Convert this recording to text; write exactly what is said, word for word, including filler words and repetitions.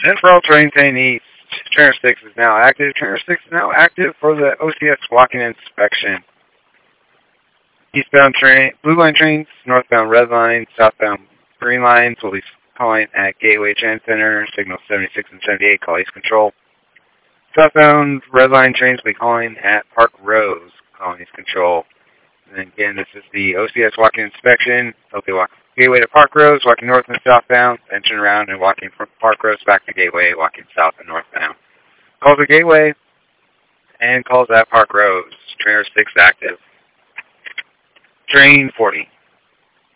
Central Train Train East. Trainer six is now active. Trainer six is now active for the O C S walking inspection. Eastbound train, blue line trains, northbound red line, southbound green lines will be calling at Gateway Tran Center, signal seventy-six and seventy-eight, call East Control. Southbound red line trains will be calling at Park Rose, calling East Control. And again, this is the O C S walking inspection. They'll be walking Gateway to Park Rose, walking north and southbound, then turn around and walking from Park Rose back to Gateway, walking south and northbound. Calls at Gateway and calls at Park Rose. Trainer six active. Train forty.